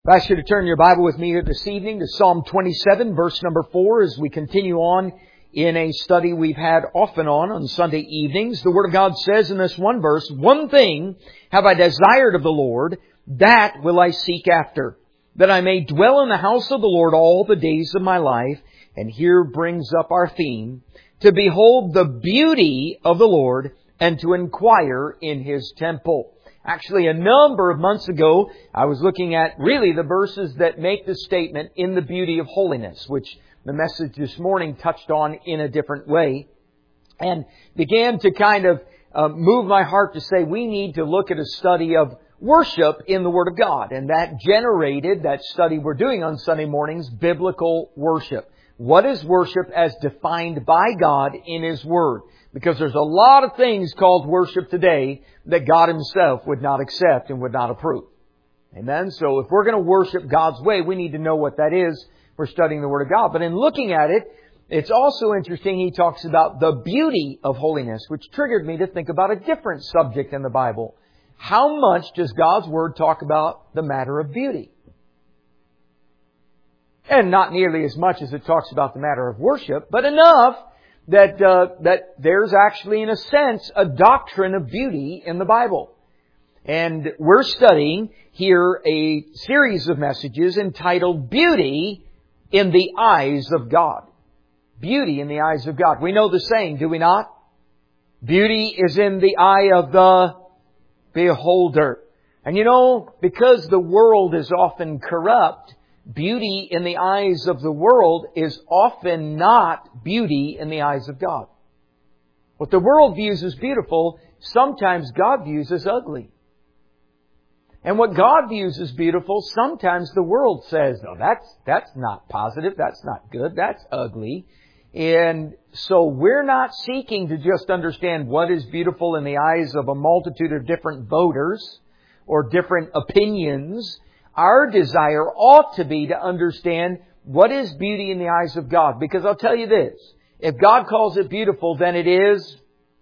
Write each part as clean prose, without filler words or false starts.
I ask you to turn your Bible with me here this evening to Psalm 27, verse number 4, as we continue on in a study we've had off and on Sunday evenings. The Word of God says in this one verse, "One thing have I desired of the Lord, that will I seek after, that I may dwell in the house of the Lord all the days of my life." And here brings up our theme, to behold the beauty of the Lord and to inquire in His temple. Actually, a number of months ago, I was looking at really the verses that make the statement in the beauty of holiness, which the message this morning touched on in a different way, and began to kind of move my heart to say we need to look at a study of worship in the Word of God. And that generated that study we're doing on Sunday mornings, biblical worship. What is worship as defined by God in His Word? Because there's a lot of things called worship today that God Himself would not accept and would not approve. Amen? So if we're going to worship God's way, we need to know what that is. We're studying the Word of God. But in looking at it, it's also interesting He talks about the beauty of holiness, which triggered me to think about a different subject in the Bible. How much does God's Word talk about the matter of beauty? And not nearly as much as it talks about the matter of worship, but enough that there's actually, in a sense, a doctrine of beauty in the Bible. And we're studying here a series of messages entitled Beauty in the Eyes of God. Beauty in the eyes of God. We know the saying, do we not? Beauty is in the eye of the beholder. And you know, because the world is often corrupt, beauty in the eyes of the world is often not beauty in the eyes of God. What the world views as beautiful, sometimes God views as ugly. And what God views as beautiful, sometimes the world says, "No, that's not positive, that's not good, that's ugly." And so we're not seeking to just understand what is beautiful in the eyes of a multitude of different voters or different opinions. Our desire ought to be to understand what is beauty in the eyes of God. Because I'll tell you this, if God calls it beautiful, then it is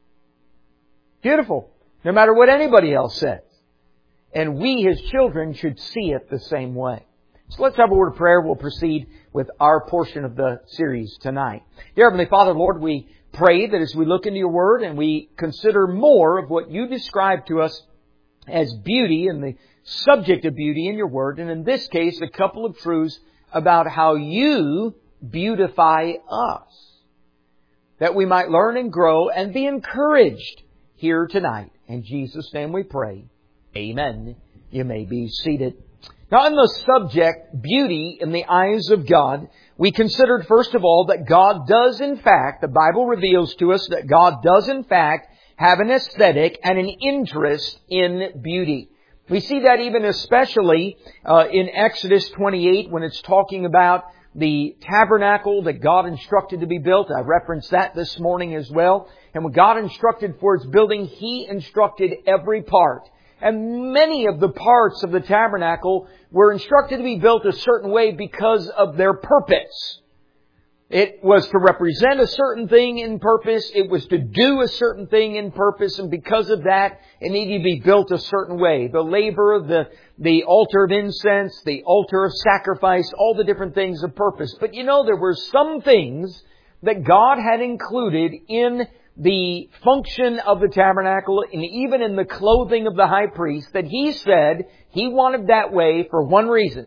beautiful, no matter what anybody else says. And we, His children, should see it the same way. So let's have a word of prayer. We'll proceed with our portion of the series tonight. Dear Heavenly Father, Lord, we pray that as we look into Your Word and we consider more of what You describe to us as beauty and the subject of beauty in Your Word, and in this case, a couple of truths about how You beautify us, that we might learn and grow and be encouraged here tonight. In Jesus' name we pray. Amen. You may be seated. Now, in the subject, beauty in the eyes of God, we considered, first of all, that God does in fact, the Bible reveals to us that God does in fact have an aesthetic and an interest in beauty. We see that even especially in Exodus 28 when it's talking about the tabernacle that God instructed to be built. I referenced that this morning as well. And when God instructed for its building, He instructed every part. And many of the parts of the tabernacle were instructed to be built a certain way because of their purpose. It was to represent a certain thing in purpose. It was to do a certain thing in purpose. And because of that, it needed to be built a certain way. The laver, the altar of incense, the altar of sacrifice, all the different things of purpose. But you know, there were some things that God had included in the function of the tabernacle and even in the clothing of the high priest that He said He wanted that way for one reason.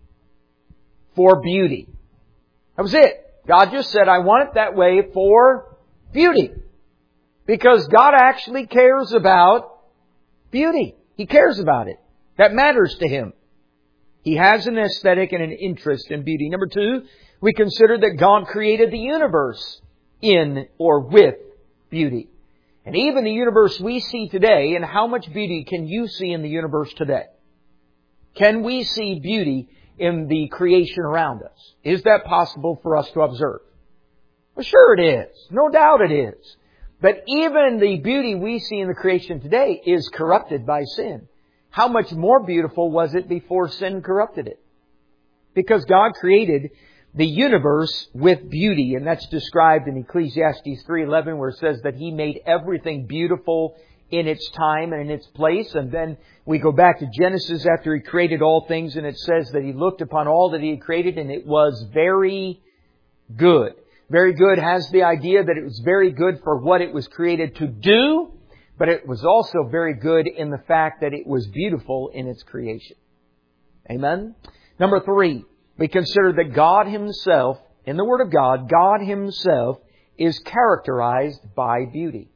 For beauty. That was it. God just said, I want it that way for beauty. Because God actually cares about beauty. He cares about it. That matters to Him. He has an aesthetic and an interest in beauty. Number two, we consider that God created the universe in or with beauty. And even the universe we see today, and how much beauty can you see in the universe today? Can we see beauty in the creation around us? Is that possible for us to observe? Well, sure it is. No doubt it is. But even the beauty we see in the creation today is corrupted by sin. How much more beautiful was it before sin corrupted it? Because God created the universe with beauty, and that's described in Ecclesiastes 3:11, where it says that He made everything beautiful in its time and in its place. And then we go back to Genesis after He created all things, and it says that He looked upon all that He had created and it was very good. Very good has the idea that it was very good for what it was created to do, but it was also very good in the fact that it was beautiful in its creation. Amen? Number 3, we consider that God Himself, in the Word of God, God Himself is characterized by beauty.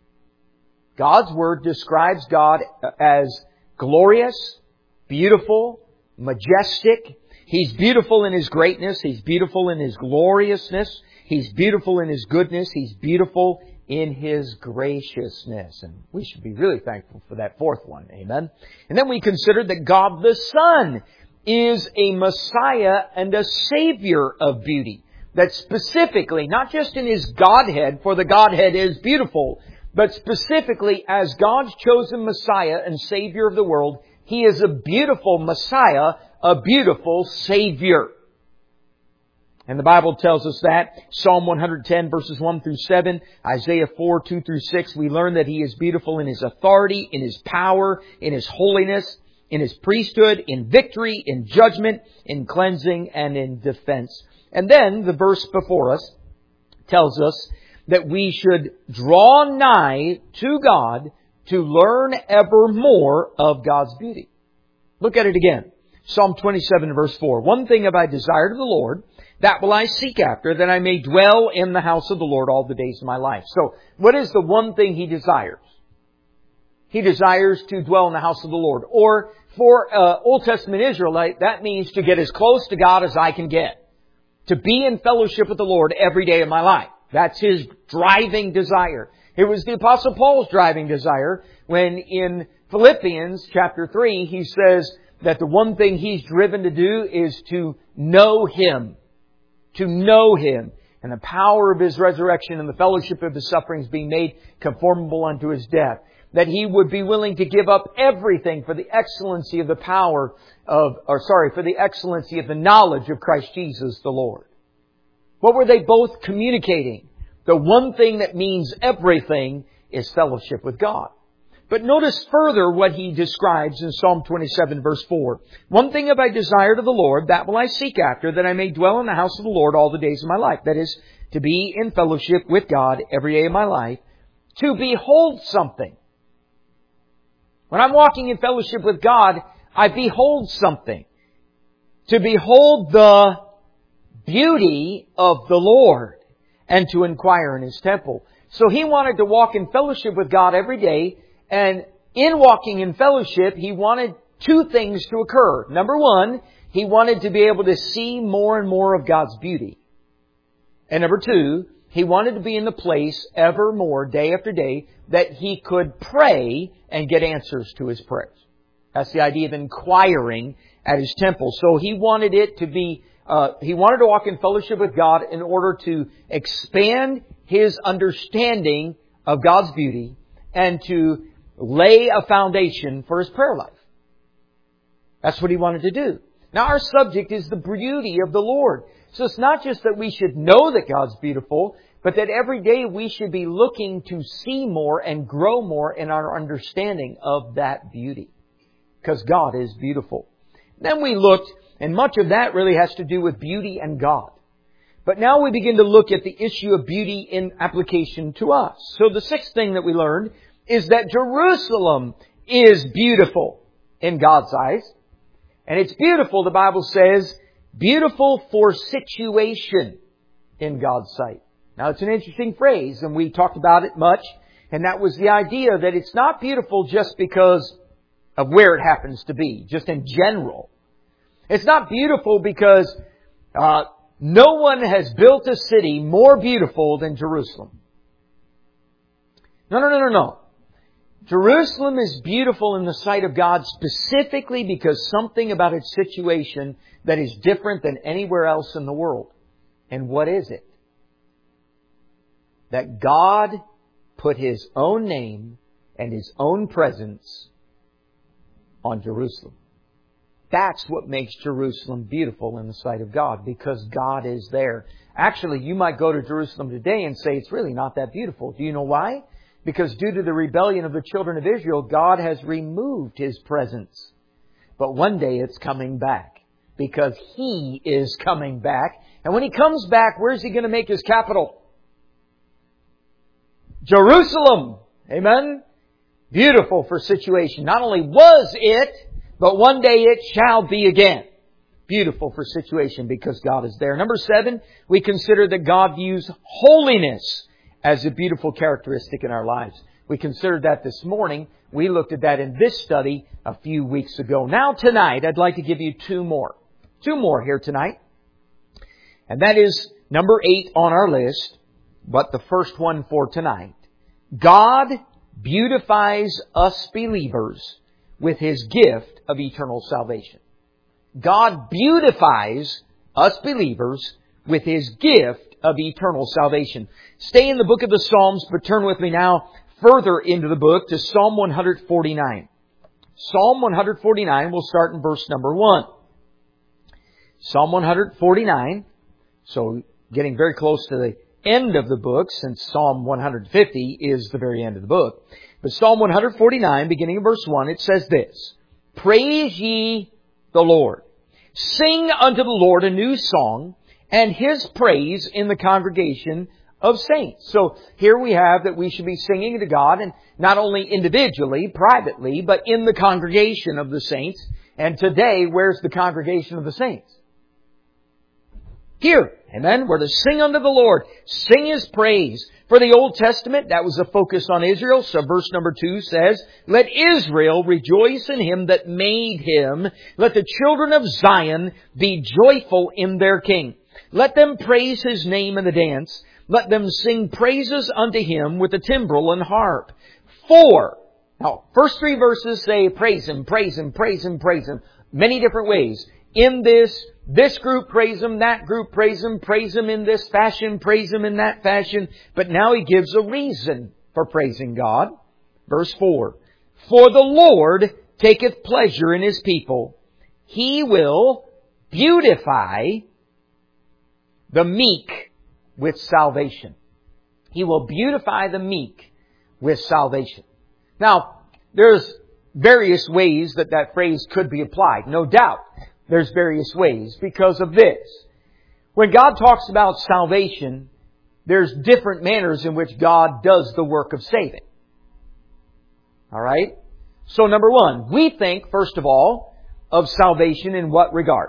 God's Word describes God as glorious, beautiful, majestic. He's beautiful in His greatness. He's beautiful in His gloriousness. He's beautiful in His goodness. He's beautiful in His graciousness. And we should be really thankful for that fourth one. Amen. And then we consider that God the Son is a Messiah and a Savior of beauty. That specifically, not just in His Godhead, for the Godhead is beautiful, but specifically as God's chosen Messiah and Savior of the world, He is a beautiful Messiah, a beautiful Savior. And the Bible tells us that. Psalm 110 verses 1 through 7, Isaiah 4, 2 through 6, we learn that He is beautiful in His authority, in His power, in His holiness, in His priesthood, in victory, in judgment, in cleansing, and in defense. And then the verse before us tells us that we should draw nigh to God to learn ever more of God's beauty. Look at it again. Psalm 27 verse 4. One thing have I desired of the Lord, that will I seek after, that I may dwell in the house of the Lord all the days of my life. So, what is the one thing he desires? He desires to dwell in the house of the Lord. Or, for Old Testament Israelite, that means to get as close to God as I can get. To be in fellowship with the Lord every day of my life. That's his driving desire. It was the Apostle Paul's driving desire when in Philippians chapter 3 he says that the one thing he's driven to do is to know Him. To know Him. And the power of His resurrection and the fellowship of His sufferings being made conformable unto His death. That he would be willing to give up everything for the excellency of the for the excellency of the knowledge of Christ Jesus the Lord. What were they both communicating? The one thing that means everything is fellowship with God. But notice further what he describes in Psalm 27 verse 4. One thing have I desired of the Lord, that will I seek after, that I may dwell in the house of the Lord all the days of my life. That is, to be in fellowship with God every day of my life. To behold something. When I'm walking in fellowship with God, I behold something. To behold the beauty of the Lord and to inquire in His temple. So he wanted to walk in fellowship with God every day, and in walking in fellowship, he wanted two things to occur. Number one, he wanted to be able to see more and more of God's beauty. And number two, he wanted to be in the place ever more, day after day, that he could pray and get answers to his prayers. That's the idea of inquiring at His temple. So he wanted it to be, he wanted to walk in fellowship with God in order to expand his understanding of God's beauty and to lay a foundation for his prayer life. That's what he wanted to do. Now our subject is the beauty of the Lord. So it's not just that we should know that God's beautiful, but that every day we should be looking to see more and grow more in our understanding of that beauty. Because God is beautiful. Then we looked, and much of that really has to do with beauty and God. But now we begin to look at the issue of beauty in application to us. So the sixth thing that we learned is that Jerusalem is beautiful in God's eyes. And it's beautiful, the Bible says, beautiful for situation in God's sight. Now it's an interesting phrase, and we talked about it much, and that was the idea that it's not beautiful just because of where it happens to be, just in general. It's not beautiful because no one has built a city more beautiful than Jerusalem. No. Jerusalem is beautiful in the sight of God specifically because something about its situation that is different than anywhere else in the world. And what is it? That God put His own name and His own presence on Jerusalem. That's what makes Jerusalem beautiful in the sight of God, because God is there. Actually, you might go to Jerusalem today and say it's really not that beautiful. Do you know why? Because due to the rebellion of the children of Israel, God has removed His presence. But one day it's coming back. Because He is coming back. And when He comes back, where's He going to make His capital? Jerusalem. Amen? Beautiful for situation. Not only was it, but one day it shall be again. Beautiful for situation because God is there. Number 7, we consider that God views holiness as a beautiful characteristic in our lives. We considered that this morning. We looked at that in this study a few weeks ago. Now tonight, I'd like to give you two more. Two more here tonight. And that is number 8 on our list, but the first one for tonight. God beautifies us believers with His gift of eternal salvation. God beautifies us believers with His gift of eternal salvation. Stay in the book of the Psalms, but turn with me now further into the book to Psalm 149. Psalm 149, we'll start in verse number 1. Psalm 149, so getting very close to the end of the book, since Psalm 150 is the very end of the book. But Psalm 149, beginning in verse 1, it says this: Praise ye the Lord. Sing unto the Lord a new song, and His praise in the congregation of saints. So here we have that we should be singing to God, and not only individually, privately, but in the congregation of the saints. And today, where's the congregation of the saints? Here. Amen. We're to sing unto the Lord. Sing His praise. For the Old Testament, that was a focus on Israel. So verse number 2 says, Let Israel rejoice in Him that made him. Let the children of Zion be joyful in their King. Let them praise His name in the dance. Let them sing praises unto Him with the timbrel and harp. Now, first 3 verses say praise Him, praise Him, praise Him, praise Him. Many different ways. In this group praise Him, that group praise Him in this fashion, praise Him in that fashion. But now He gives a reason for praising God. Verse 4. For the Lord taketh pleasure in His people. He will beautify the meek with salvation. He will beautify the meek with salvation. Now, there's various ways that phrase could be applied. No doubt. There's various ways because of this. When God talks about salvation, there's different manners in which God does the work of saving. Alright? So number 1, we think, first of all, of salvation in what regard?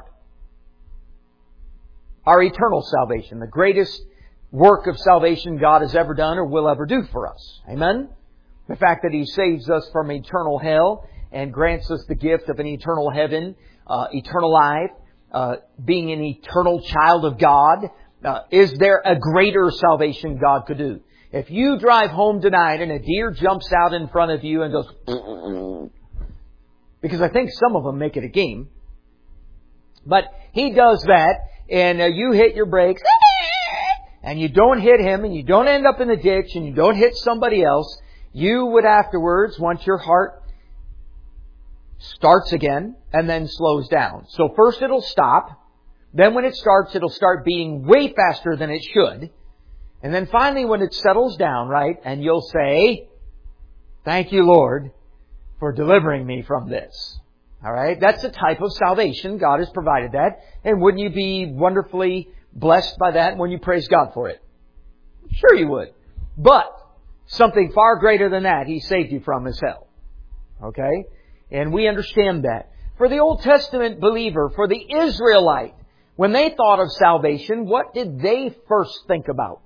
Our eternal salvation. The greatest work of salvation God has ever done or will ever do for us. Amen? The fact that He saves us from eternal hell and grants us the gift of an eternal heaven, eternal life, being an eternal child of God. Is there a greater salvation God could do? If you drive home tonight and a deer jumps out in front of you and goes, because I think some of them make it a game, but he does that and you hit your brakes and you don't hit him and you don't end up in the ditch and you don't hit somebody else, you would afterwards, once your heart starts again and then slows down. So first it'll stop. Then when it starts, it'll start beating way faster than it should. And then finally when it settles down, right, and you'll say, Thank you, Lord, for delivering me from this. Alright? That's the type of salvation. God has provided that. And wouldn't you be wonderfully blessed by that when you praise God for it? Sure you would. But something far greater than that He saved you from is hell. Okay? And we understand that. For the Old Testament believer, for the Israelite, when they thought of salvation, what did they first think about?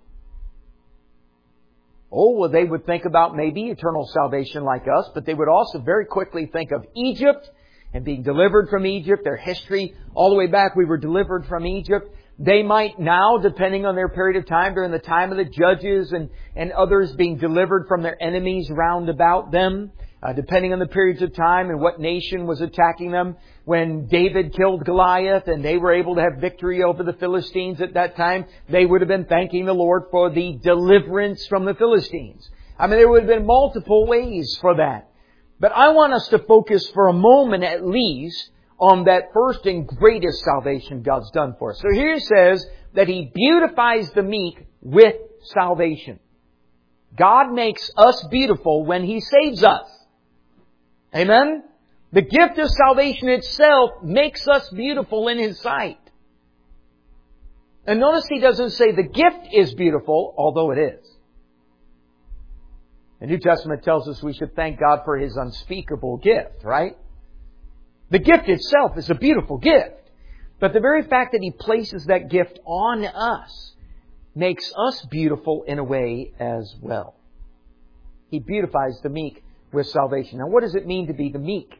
Oh, well, they would think about maybe eternal salvation like us, but they would also very quickly think of Egypt and being delivered from Egypt. Their history, all the way back, we were delivered from Egypt. They might now, depending on their period of time, during the time of the judges and others being delivered from their enemies round about them, depending on the periods of time and what nation was attacking them. When David killed Goliath and they were able to have victory over the Philistines at that time, they would have been thanking the Lord for the deliverance from the Philistines. I mean, there would have been multiple ways for that. But I want us to focus for a moment at least on that first and greatest salvation God's done for us. So here it says that He beautifies the meek with salvation. God makes us beautiful when He saves us. Amen? The gift of salvation itself makes us beautiful in His sight. And notice He doesn't say the gift is beautiful, although it is. The New Testament tells us we should thank God for His unspeakable gift, right? The gift itself is a beautiful gift. But the very fact that He places that gift on us makes us beautiful in a way as well. He beautifies the meek with salvation. Now, what does it mean to be the meek?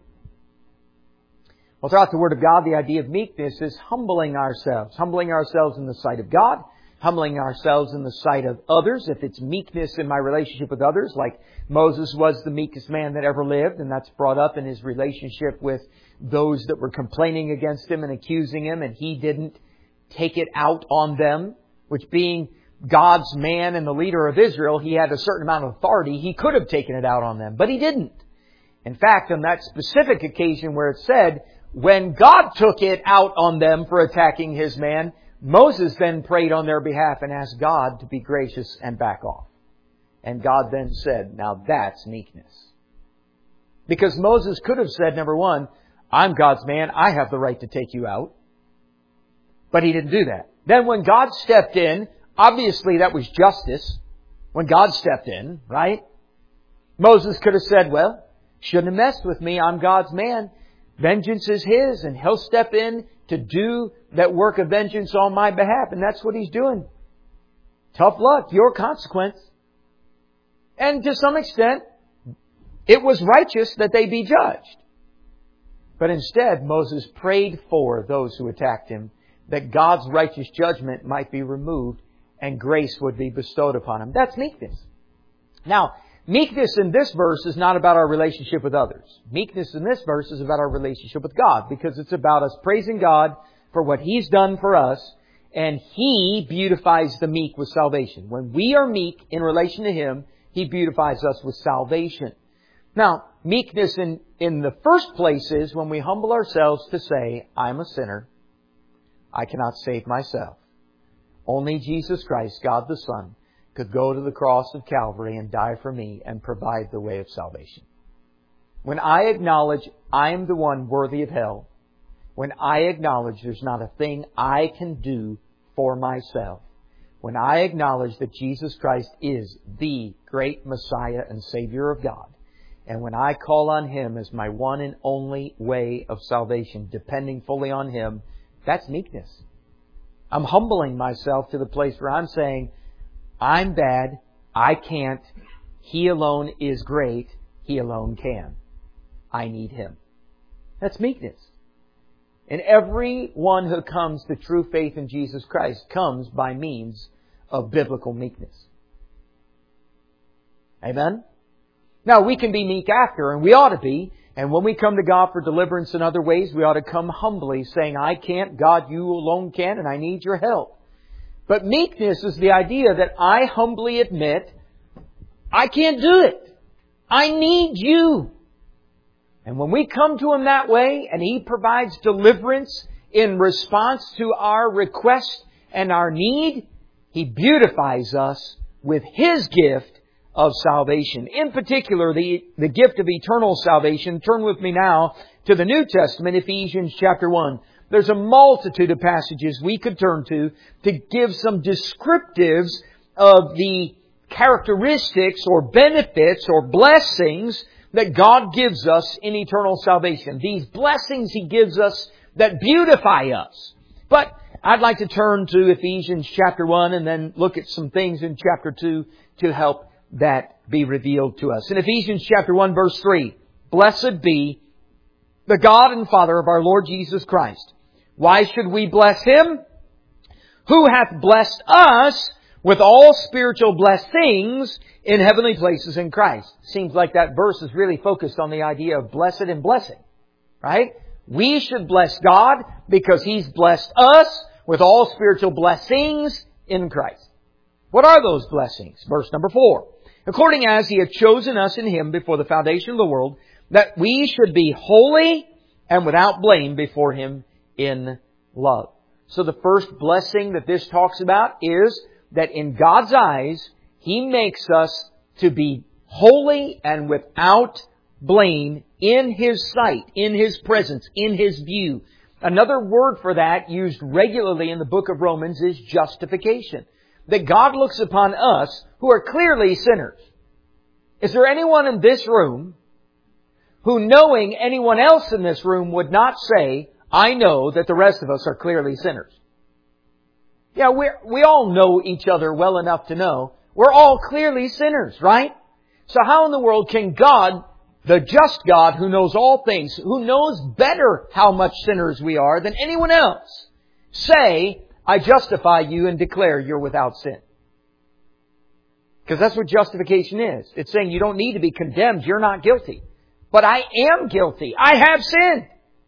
Well, throughout the Word of God, the idea of meekness is humbling ourselves in the sight of God, humbling ourselves in the sight of others. If it's meekness in my relationship with others, like Moses was the meekest man that ever lived, and that's brought up in his relationship with those that were complaining against him and accusing him, and he didn't take it out on them, which being God's man and the leader of Israel, he had a certain amount of authority. He could have taken it out on them, but He didn't. In fact, on that specific occasion where it said, when God took it out on them for attacking His man, Moses then prayed on their behalf and asked God to be gracious and back off. And God then said, now that's meekness. Because Moses could have said, number one, I'm God's man, I have the right to take you out. But he didn't do that. Then when God stepped in, obviously that was justice. When God stepped in, right? Moses could have said, well, shouldn't have messed with me, I'm God's man. Vengeance is His, and He'll step in to do that work of vengeance on my behalf. And that's what He's doing. Tough luck, your consequence. And to some extent, it was righteous that they be judged. But instead, Moses prayed for those who attacked him, that God's righteous judgment might be removed and grace would be bestowed upon him. That's meekness. Now, meekness in this verse is not about our relationship with others. Meekness in this verse is about our relationship with God, because it's about us praising God for what He's done for us, and He beautifies the meek with salvation. When we are meek in relation to Him, He beautifies us with salvation. Now, meekness in the first place is when we humble ourselves to say, I'm a sinner. I cannot save myself. Only Jesus Christ, God the Son, could go to the cross of Calvary and die for me and provide the way of salvation. When I acknowledge I am the one worthy of hell, when I acknowledge there's not a thing I can do for myself, when I acknowledge that Jesus Christ is the great Messiah and Savior of God, and when I call on Him as my one and only way of salvation, depending fully on Him, that's meekness. I'm humbling myself to the place where I'm saying, I'm bad, I can't, He alone is great, He alone can. I need Him. That's meekness. And everyone who comes to true faith in Jesus Christ comes by means of biblical meekness. Amen? Now, we can be meek after, and we ought to be. And when we come to God for deliverance in other ways, we ought to come humbly saying, I can't, God, You alone can, and I need Your help. But meekness is the idea that I humbly admit, I can't do it. I need You. And when we come to Him that way, and He provides deliverance in response to our request and our need, He beautifies us with His gift of salvation. In particular, the gift of eternal salvation. Turn with me now to the New Testament, Ephesians chapter 1. There's a multitude of passages we could turn to give some descriptives of the characteristics or benefits or blessings that God gives us in eternal salvation. These blessings He gives us that beautify us. But I'd like to turn to Ephesians chapter 1 and then look at some things in chapter 2 to help that be revealed to us. In Ephesians chapter 1 verse 3, Blessed be the God and Father of our Lord Jesus Christ. Why should we bless Him? Who hath blessed us with all spiritual blessings in heavenly places in Christ. Seems like that verse is really focused on the idea of blessed and blessing. Right? We should bless God because He's blessed us with all spiritual blessings in Christ. What are those blessings? Verse number 4. According as He hath chosen us in Him before the foundation of the world, that we should be holy and without blame before Him in love. So the first blessing that this talks about is that in God's eyes, He makes us to be holy and without blame in His sight, in His presence, in His view. Another word for that used regularly in the book of Romans is justification. That God looks upon us who are clearly sinners. Is there anyone in this room who, knowing anyone else in this room, would not say, I know that the rest of us are clearly sinners? Yeah, we all know each other well enough to know we're all clearly sinners, right? So how in the world can God, the just God who knows all things, who knows better how much sinners we are than anyone else, say, I justify you and declare you're without sin? Because that's what justification is. It's saying you don't need to be condemned. You're not guilty. But I am guilty. I have sinned.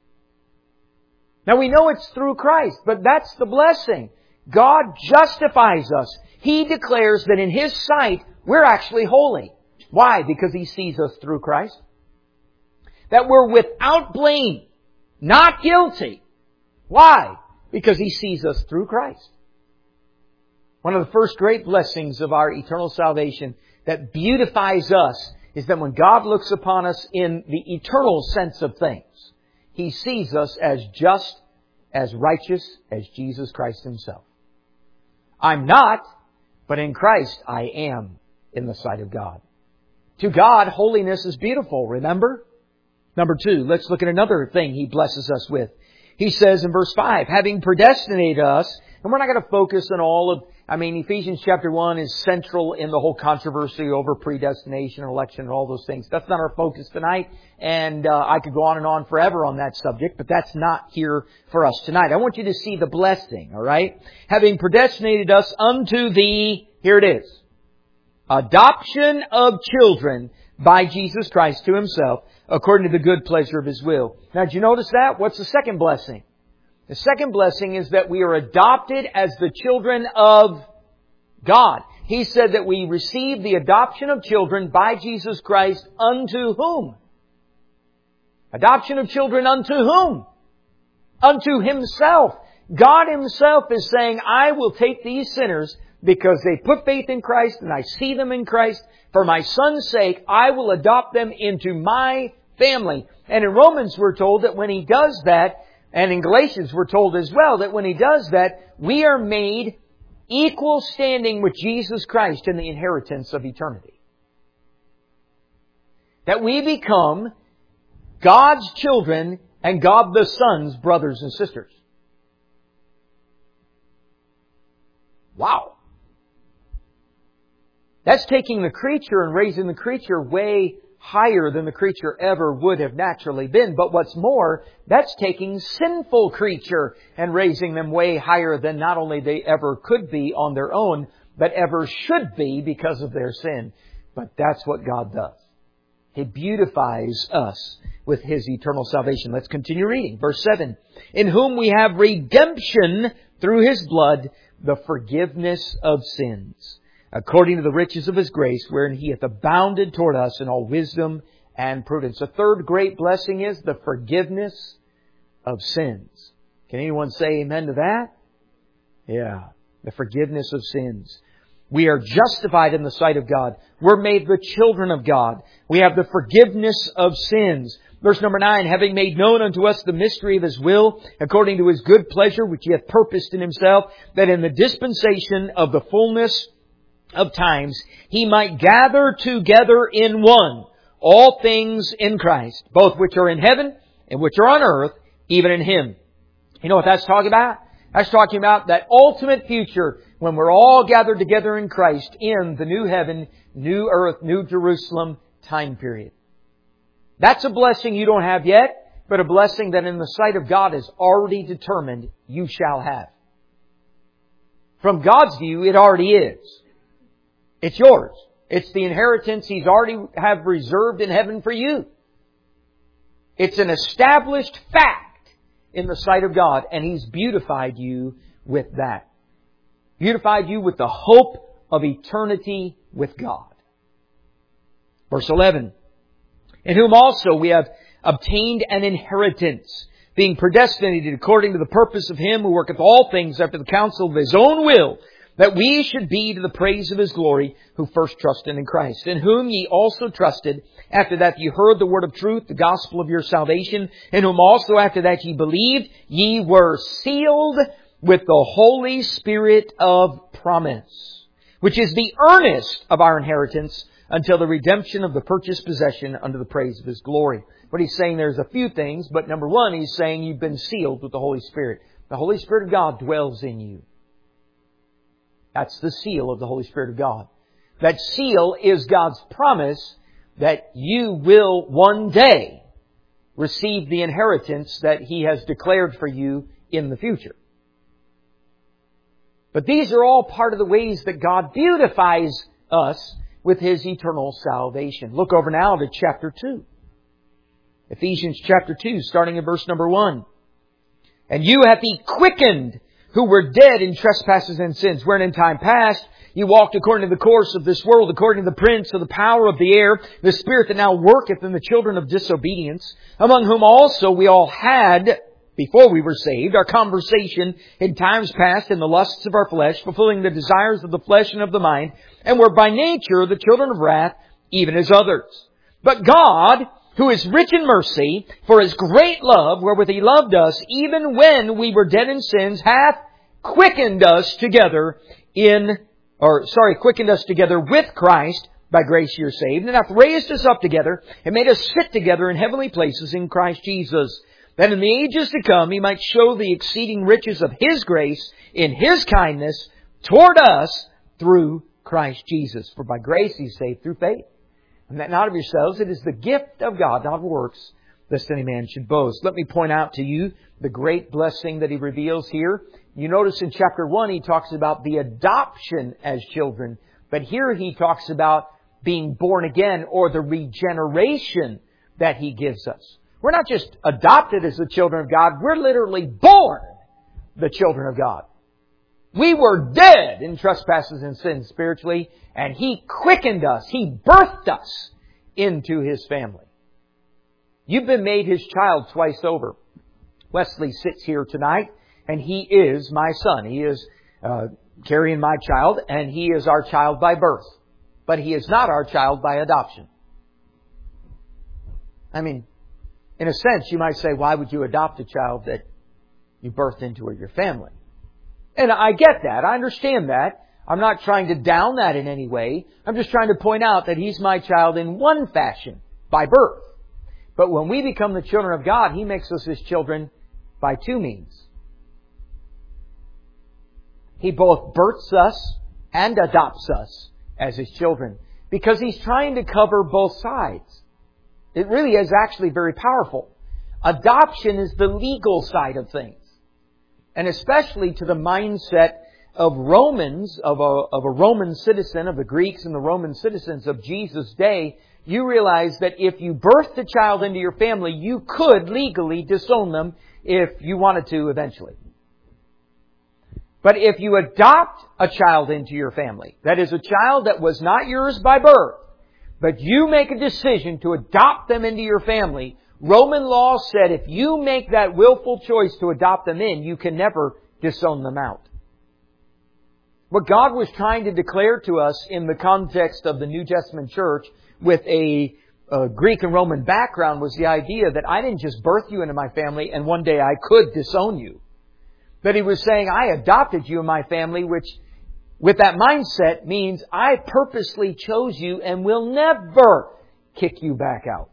Now we know it's through Christ, but that's the blessing. God justifies us. He declares that in His sight, we're actually holy. Why? Because He sees us through Christ. That we're without blame, not guilty. Why? Because He sees us through Christ. One of the first great blessings of our eternal salvation that beautifies us is that when God looks upon us in the eternal sense of things, He sees us as just, as righteous as Jesus Christ Himself. I'm not, but in Christ I am in the sight of God. To God, holiness is beautiful, remember? Number 2, let's look at another thing He blesses us with. He says in verse 5, having predestinated us, and we're not going to focus on all of, Ephesians chapter 1 is central in the whole controversy over predestination and election and all those things. That's not our focus tonight. And I could go on and on forever on that subject, but that's not here for us tonight. I want you to see the blessing, all right? Having predestinated us unto the, here it is, adoption of children by Jesus Christ to Himself, according to the good pleasure of His will. Now, did you notice that? What's the second blessing? The second blessing is that we are adopted as the children of God. He said that we receive the adoption of children by Jesus Christ unto whom? Adoption of children unto whom? Unto Himself. God Himself is saying, I will take these sinners because they put faith in Christ and I see them in Christ. For my Son's sake, I will adopt them into my family. And in Romans we're told that when He does that, and in Galatians we're told as well that when He does that, we are made equal standing with Jesus Christ in the inheritance of eternity. That we become God's children and God the Son's brothers and sisters. Wow. That's taking the creature and raising the creature way higher than the creature ever would have naturally been. But what's more, that's taking sinful creature and raising them way higher than not only they ever could be on their own, but ever should be because of their sin. But that's what God does. He beautifies us with His eternal salvation. Let's continue reading. Verse 7. In whom we have redemption through His blood, the forgiveness of sins, according to the riches of His grace, wherein He hath abounded toward us in all wisdom and prudence. A third great blessing is the forgiveness of sins. Can anyone say amen to that? Yeah, the forgiveness of sins. We are justified in the sight of God. We're made the children of God. We have the forgiveness of sins. Verse number 9, having made known unto us the mystery of His will, according to His good pleasure, which He hath purposed in Himself, that in the dispensation of the fullness of times, He might gather together in one all things in Christ, both which are in heaven and which are on earth, even in Him. You know what that's talking about? That's talking about that ultimate future when we're all gathered together in Christ in the new heaven, new earth, new Jerusalem time period. That's a blessing you don't have yet, but a blessing that in the sight of God is already determined you shall have. From God's view, it already is. It's yours. It's the inheritance He's already have reserved in heaven for you. It's an established fact in the sight of God, and He's beautified you with that. Beautified you with the hope of eternity with God. Verse 11. In whom also we have obtained an inheritance, being predestinated according to the purpose of Him who worketh all things after the counsel of His own will, that we should be to the praise of His glory, who first trusted in Christ, in whom ye also trusted, after that ye heard the word of truth, the gospel of your salvation, in whom also after that ye believed, ye were sealed with the Holy Spirit of promise, which is the earnest of our inheritance until the redemption of the purchased possession unto the praise of His glory. What he's saying, there's a few things, but number one, he's saying you've been sealed with the Holy Spirit. The Holy Spirit of God dwells in you. That's the seal of the Holy Spirit of God. That seal is God's promise that you will one day receive the inheritance that He has declared for you in the future. But these are all part of the ways that God beautifies us with His eternal salvation. Look over now to chapter 2. Ephesians chapter 2, starting in verse number 1. And you hath He quickened, who were dead in trespasses and sins, wherein in time past you walked according to the course of this world, according to the prince of the power of the air, the spirit that now worketh in the children of disobedience, among whom also we all had, before we were saved, our conversation in times past in the lusts of our flesh, fulfilling the desires of the flesh and of the mind, and were by nature the children of wrath, even as others. But God, who is rich in mercy, for His great love, wherewith He loved us, even when we were dead in sins, hath quickened us together quickened us together with Christ. By grace you're saved, and hath raised us up together, and made us sit together in heavenly places in Christ Jesus, that in the ages to come He might show the exceeding riches of His grace in His kindness toward us through Christ Jesus. For by grace He's saved through faith. And that not of yourselves, it is the gift of God, not of works, lest any man should boast. Let me point out to you the great blessing that He reveals here. You notice in chapter 1 He talks about the adoption as children. But here He talks about being born again, or the regeneration that He gives us. We're not just adopted as the children of God. We're literally born the children of God. We were dead in trespasses and sins spiritually, and He quickened us. He birthed us into His family. You've been made His child twice over. Wesley sits here tonight, and he is my son. He is Carrie and my child, and he is our child by birth. But he is not our child by adoption. I mean, in a sense, you might say, why would you adopt a child that you birthed into your family? And I get that. I understand that. I'm not trying to down that in any way. I'm just trying to point out that He's my child in one fashion, by birth. But when we become the children of God, He makes us His children by two means. He both births us and adopts us as His children, because He's trying to cover both sides. It really is actually very powerful. Adoption is the legal side of things. And especially to the mindset of Romans, of a Roman citizen, of the Greeks and the Roman citizens of Jesus' day, you realize that if you birthed a child into your family, you could legally disown them if you wanted to eventually. But if you adopt a child into your family, that is a child that was not yours by birth, but you make a decision to adopt them into your family, Roman law said if you make that willful choice to adopt them in, you can never disown them out. What God was trying to declare to us in the context of the New Testament church with a Greek and Roman background was the idea that I didn't just birth you into my family and one day I could disown you. But He was saying, I adopted you in my family, which with that mindset means I purposely chose you and will never kick you back out.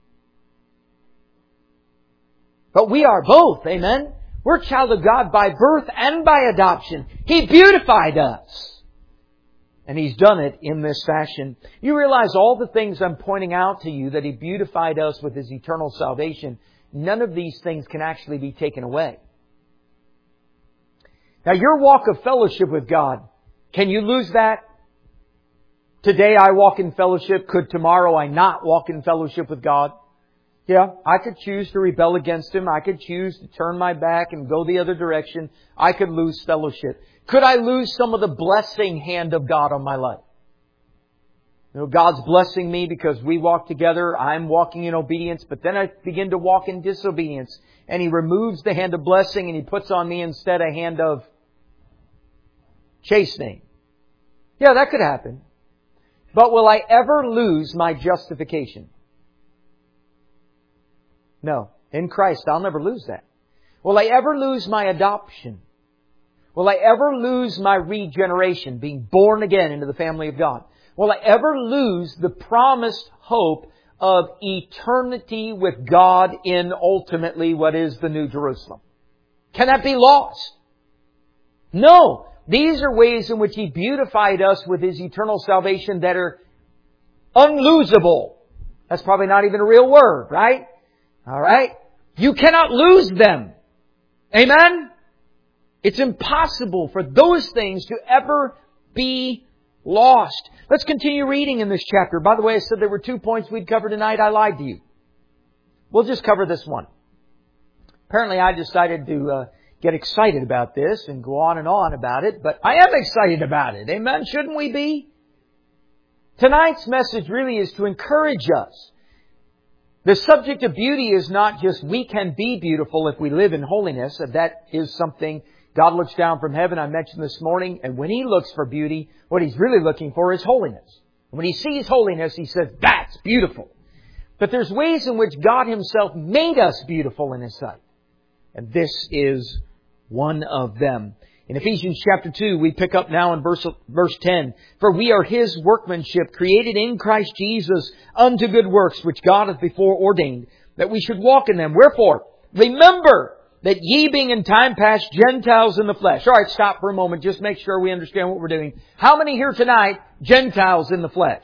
But we are both, amen? We're a child of God by birth and by adoption. He beautified us. And He's done it in this fashion. You realize all the things I'm pointing out to you, that He beautified us with His eternal salvation, none of these things can actually be taken away. Now, your walk of fellowship with God, can you lose that? Today I walk in fellowship. Could tomorrow I not walk in fellowship with God? Yeah, I could choose to rebel against Him. I could choose to turn my back and go the other direction. I could lose fellowship. Could I lose some of the blessing hand of God on my life? You know, God's blessing me because we walk together. I'm walking in obedience, but then I begin to walk in disobedience. And He removes the hand of blessing and He puts on me instead a hand of chastening. Yeah, that could happen. But will I ever lose my justification? No. In Christ, I'll never lose that. Will I ever lose my adoption? Will I ever lose my regeneration, being born again into the family of God? Will I ever lose the promised hope of eternity with God in ultimately what is the New Jerusalem? Can that be lost? No. These are ways in which He beautified us with His eternal salvation that are unlosable. That's probably not even a real word, right? All right? You cannot lose them. Amen? It's impossible for those things to ever be lost. Let's continue reading in this chapter. By the way, I said there were 2 points we'd cover tonight. I lied to you. We'll just cover this one. Apparently, I decided to get excited about this and go on and on about it, but I am excited about it. Amen? Shouldn't we be? Tonight's message really is to encourage us. The subject of beauty is not just we can be beautiful if we live in holiness. That is something God looks down from heaven, I mentioned this morning, and when He looks for beauty, what He's really looking for is holiness. And when He sees holiness, He says, that's beautiful. But there's ways in which God Himself made us beautiful in His sight. And this is one of them. In Ephesians chapter 2, we pick up now in verse 10. For we are His workmanship, created in Christ Jesus unto good works, which God hath before ordained, that we should walk in them. Wherefore, remember that ye being in time past Gentiles in the flesh. All right, stop for a moment. Just make sure we understand what we're doing. How many here tonight, Gentiles in the flesh?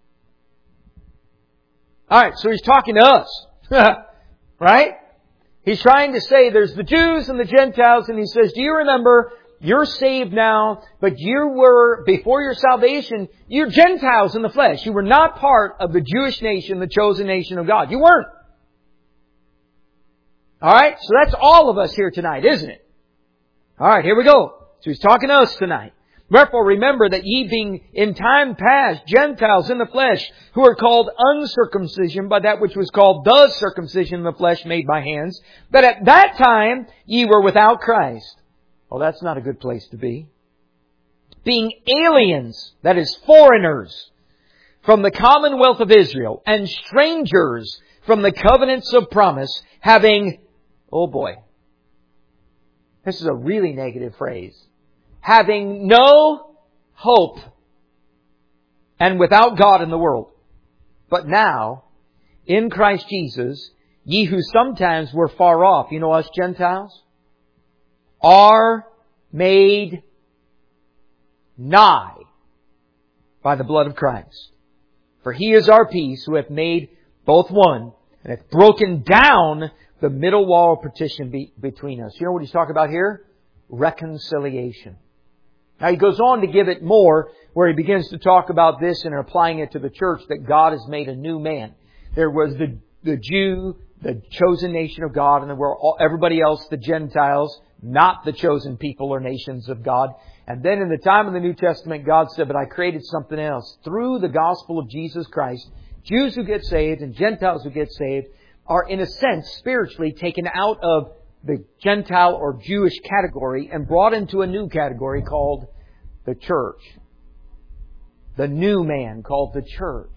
All right, so He's talking to us. Right? He's trying to say there's the Jews and the Gentiles, and He says, do you remember, you're saved now, but you were, before your salvation, you're Gentiles in the flesh. You were not part of the Jewish nation, the chosen nation of God. You weren't. Alright, so that's all of us here tonight, isn't it? Alright, here we go. So He's talking to us tonight. Wherefore remember that ye being in time past Gentiles in the flesh, who are called uncircumcision by that which was called the circumcision in the flesh made by hands, that at that time ye were without Christ. Well, that's not a good place to be. Being aliens, that is foreigners, from the commonwealth of Israel, and strangers from the covenants of promise, having, oh boy, this is a really negative phrase, having no hope and without God in the world. But now, in Christ Jesus, ye who sometimes were far off, you know us Gentiles, are made nigh by the blood of Christ. For He is our peace, who hath made both one, and hath broken down the middle wall of partition between us. You know what He's talking about here? Reconciliation. Now He goes on to give it more, where He begins to talk about this and applying it to the church, that God has made a new man. There was the Jew, the chosen nation of God, and there were everybody else, the Gentiles, not the chosen people or nations of God. And then in the time of the New Testament, God said, but I created something else. Through the gospel of Jesus Christ, Jews who get saved and Gentiles who get saved are, in a sense, spiritually taken out of the Gentile or Jewish category and brought into a new category called the church. The new man called the church.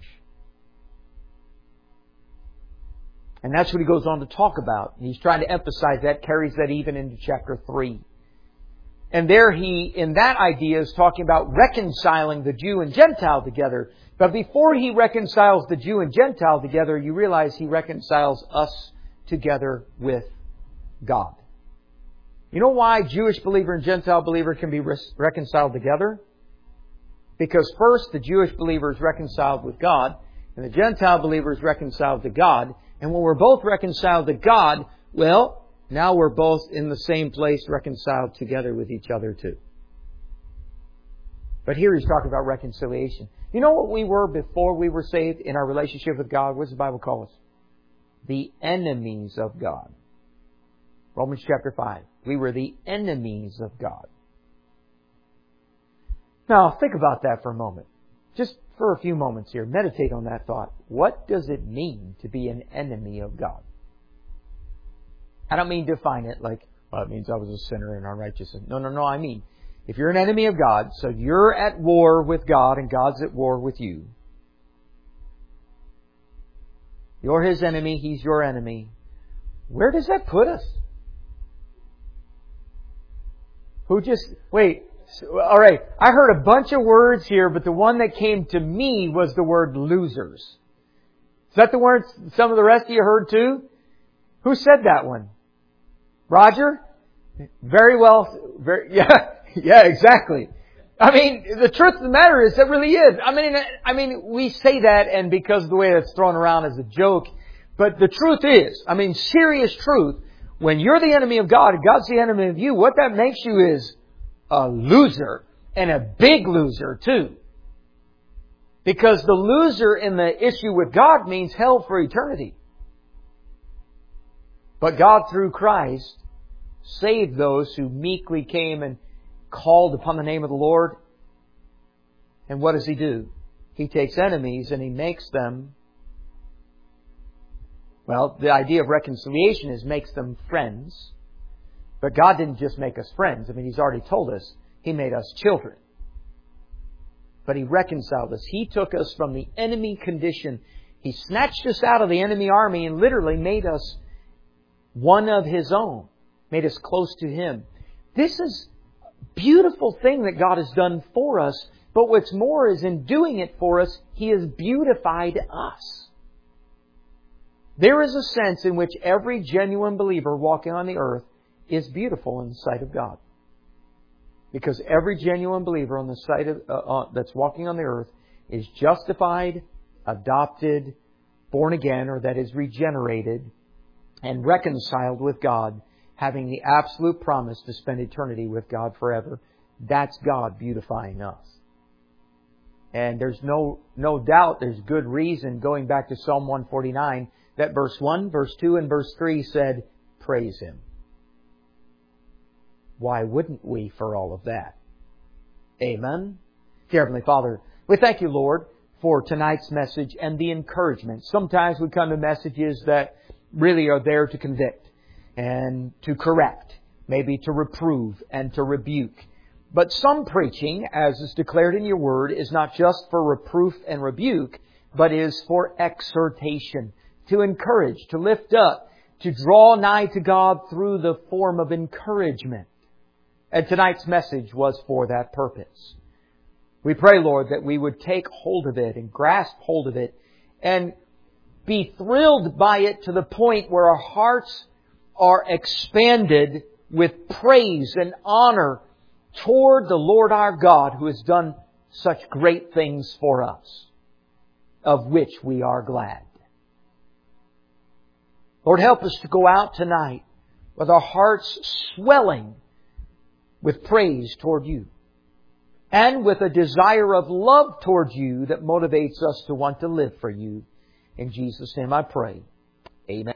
And that's what he goes on to talk about. And he's trying to emphasize that, carries that even into chapter 3. And there he, in that idea, is talking about reconciling the Jew and Gentile together. But before he reconciles the Jew and Gentile together, you realize he reconciles us together with God. You know why Jewish believer and Gentile believer can be reconciled together? Because first, the Jewish believer is reconciled with God, and the Gentile believer is reconciled to God. And when we're both reconciled to God, well, now we're both in the same place, reconciled together with each other too. But here he's talking about reconciliation. You know what we were before we were saved in our relationship with God? What does the Bible call us? The enemies of God. Romans chapter 5. We were the enemies of God. Now, think about that for a moment. Just for a few moments here. Meditate on that thought. What does it mean to be an enemy of God? I don't mean define it like, well, it means I was a sinner and unrighteous. No. I mean, If you're an enemy of God, so you're at war with God and God's at war with you. You're His enemy, He's your enemy. Where does that put us? Wait. Alright, I heard a bunch of words here, but the one that came to me was the word losers. Is that the word some of the rest of you heard too? Who said that one? Roger? Very well. Yeah, exactly. I mean, the truth of the matter is, it really is. I mean, we say that and because of the way it's thrown around as a joke, but the truth is, serious truth, when you're the enemy of God and God's the enemy of you, what that makes you is a loser, and a big loser too. Because the loser in the issue with God means hell for eternity. But God, through Christ, saved those who meekly came and called upon the name of the Lord. And what does He do? He takes enemies and He makes them... Well, the idea of reconciliation is makes them friends. But God didn't just make us friends. He's already told us He made us children. But He reconciled us. He took us from the enemy condition. He snatched us out of the enemy army and literally made us one of His own. Made us close to Him. This is a beautiful thing that God has done for us. But what's more is in doing it for us, He has beautified us. There is a sense in which every genuine believer walking on the earth is beautiful in the sight of God. Because every genuine believer on the sight of, that's walking on the earth is justified, adopted, born again, or that is regenerated, and reconciled with God, having the absolute promise to spend eternity with God forever. That's God beautifying us. And there's no doubt, there's good reason, going back to Psalm 149, that verse 1, verse 2, and verse 3 said, praise Him. Why wouldn't we for all of that? Amen? Dear Heavenly Father, we thank You, Lord, for tonight's message and the encouragement. Sometimes we come to messages that really are there to convict and to correct, maybe to reprove and to rebuke. But some preaching, as is declared in Your Word, is not just for reproof and rebuke, but is for exhortation, to encourage, to lift up, to draw nigh to God through the form of encouragement. And tonight's message was for that purpose. We pray, Lord, that we would take hold of it and grasp hold of it and be thrilled by it to the point where our hearts are expanded with praise and honor toward the Lord our God, who has done such great things for us, of which we are glad. Lord, help us to go out tonight with our hearts swelling with praise toward You, and with a desire of love toward You that motivates us to want to live for You. In Jesus' name I pray. Amen.